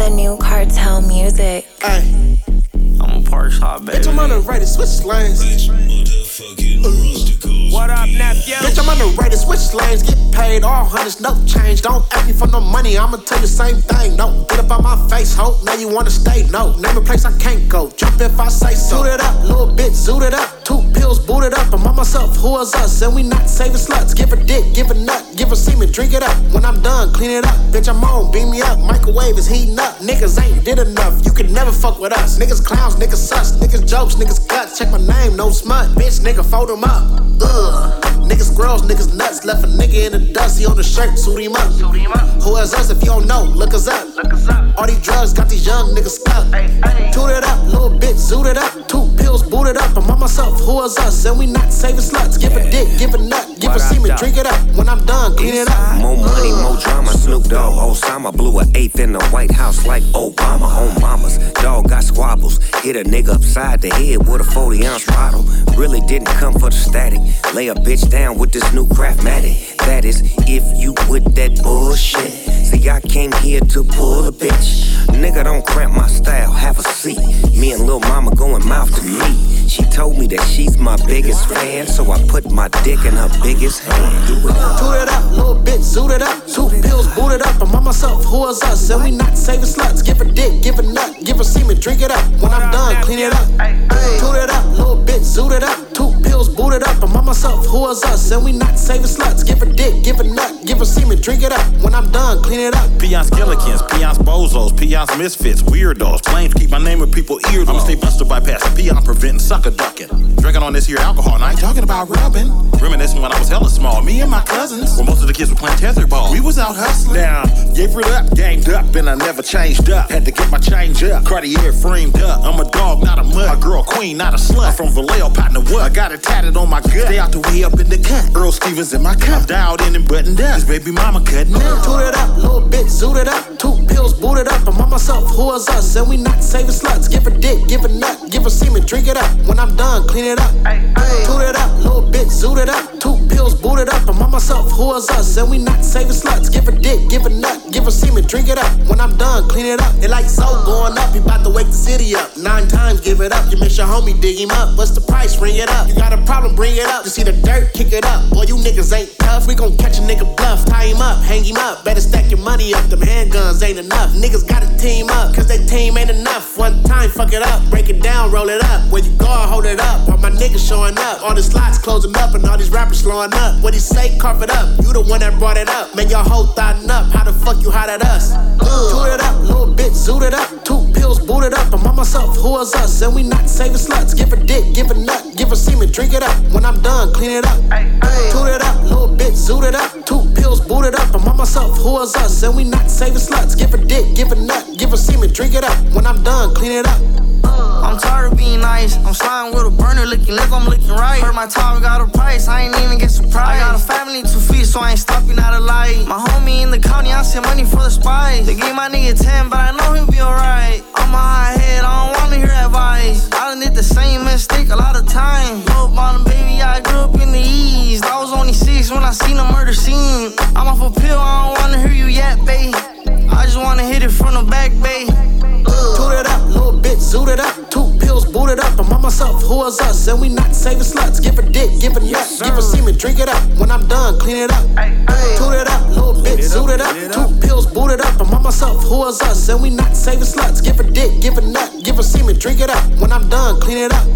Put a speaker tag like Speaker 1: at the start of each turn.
Speaker 1: the new Cartel music.
Speaker 2: Ay.
Speaker 3: I'm a Parks hot, baby.
Speaker 2: Bitch, I'm on the right to switch lanes.
Speaker 3: What up, nephew?
Speaker 2: Bitch, I'm on the right to switch lanes. Get paid all hundreds, no change. Don't ask me for no money, I'ma tell you the same thing. No, get up on my face, ho. Now you wanna stay, no. Name a place I can't go. Jump if I say so. Zoot it up, little bit, zoot it up. 2 pills, booted up. I'm on myself, who is us? And we not saving sluts. Give a dick, give a nut, give a semen, drink it up. When I'm done, clean it up. Bitch, I'm on, beam me up. Microwave is heating up. Niggas ain't did enough. You can never fuck with us. Niggas clowns, niggas sus. Niggas jokes, niggas guts. Check my name, no smut. Bitch, nigga, fold him up. Niggas gross, niggas nuts. Left a nigga in the dust, he on the shirt, suit him up. Who is us if you don't know? Look us up. All these drugs got these young niggas stuck. Toot it up, little bitch, zoot it up. 2 pills, booted up. I'm on myself, who is us? And we not saving sluts. Give a dick, give a nut, give a semen, drink it up. When I'm done, clean it up.
Speaker 4: More money, more drama. Snoop Dogg, Osama blew an 8th in the White House like Obama. On mamas, dog got squabbles. Hit a nigga upside the head with a 40-ounce bottle. Really didn't come for the static. Lay a bitch down with this new Craftmatic. That is, if you with that bullshit. See, I came here to pull a bitch. Nigga, don't cramp my style, have a seat. Me and Lil' Mama going mouth to meat. She told me that she's my biggest fan, so I put my dick in her biggest hand. Do it up.
Speaker 2: Toot it up, little bitch, zoot it up. 2 pills, booted up. I'm on myself, who is us? And we not saving sluts. Give a dick, give a nut, give a semen, drink it up. When I'm done, clean it up. Toot it up, little bitch, zoot it up. 2 pills, booted up. I'm on myself, who is us? And we not saving sluts. Give a dick, give a nut, give a semen, drink it up. When I'm done, clean it up.
Speaker 5: Peons, Gillikins, peons, bozos, peons, misfits, weirdos. Claims keep my name in people's ears. I'ma stay busted by passing peon, preventing sucker ducking. Drinking on this here alcohol, and I ain't talking about rubbing. Reminiscing when I was hella small, me and my cousins. When most of the kids were playing tetherball, we was out hustling. Now, gave it up, ganged up, and I never changed up. Had to get my change up, Cartier framed up. I'm a dog, not a mud. My girl queen, not a slut. I'm from Vallejo, partner wood. I got it tatted on my gut. Stay out the way up in the cut. Earl Stevens in my cup. I'm dialed in and buttoned up. His baby mama cutting up.
Speaker 2: Toot it up, little bitch, zoot it up. 2 pills, booted up. I'm on myself, who is us? And we not saving sluts. Give a dick, give a nut, give a semen, drink it up. When I'm done, clean it up. Toot it up, little bitch, zoot it up. 2 pills, booted up. I'm on myself, who is us? And we not saving sluts. Give a dick, give a nut, give a semen, drink it up. When I'm done, clean it up. It like so going up, you bout to wake the city up. 9 times, give it up. You miss your homie, dig him up. What's the price? Ring it up. You got a problem, bring it up. You see the dirt, kick it up. Boy, you niggas ain't tough. We gon' catch a nigga bluff, tie him up, hang him up. Better stack your money up. Them handguns ain't enough. Niggas gotta team up, cause they team ain't enough. One time, fuck it up, break it down, roll it up. Where you go, hold it up. All my niggas showing up. All the slots closing up and all these rappers slowing up. What he say, carve it up. You the one that brought it up. Man, your whole thotting up. How the fuck you hot at us? Toot it up, little bitch, zoot it up. 2 pills, booted up. I'm on myself, who is us? And we not saving sluts. Give a dick, give a nut, give a semen, drink it up. When I'm done, clean it up. Toot it up, little bitch, zoot it up. 2 pills, booted up. I'm on myself, who is us? And we not saving sluts. Give a dick, give a nut, give a semen, drink it up. When I'm done, clean it up.
Speaker 6: I'm tired of being nice. I'm sliding with a burner, looking left, I'm looking right. Heard my time got a price, I ain't even get surprised. I got a family 2 feet, so I ain't stopping at a light. My homie in the county, I send money for the spice. They gave my nigga 10, but I know he'll be alright. I'm a high head, I don't wanna hear advice. I done did the same mistake a lot of times. Low bottom, baby, I grew up in the East. I was only 6 when I seen a murder scene. I'm off a pill, I don't wanna hear you yet, babe. I just wanna hit it from the back, babe.
Speaker 2: Toot it up, little bitch, zoot it up. 2 pills, booted up. I'm on myself, who is us? And we not saving sluts. Give a dick, give a nut, give a semen, drink it up. When I'm done, clean it up. Toot it up, little bitch, zoot it up. 2 pills, booted up. I'm on myself, who is us? And we not saving sluts. Give a dick, give a nut, give a semen, drink it up. When I'm done, clean it up.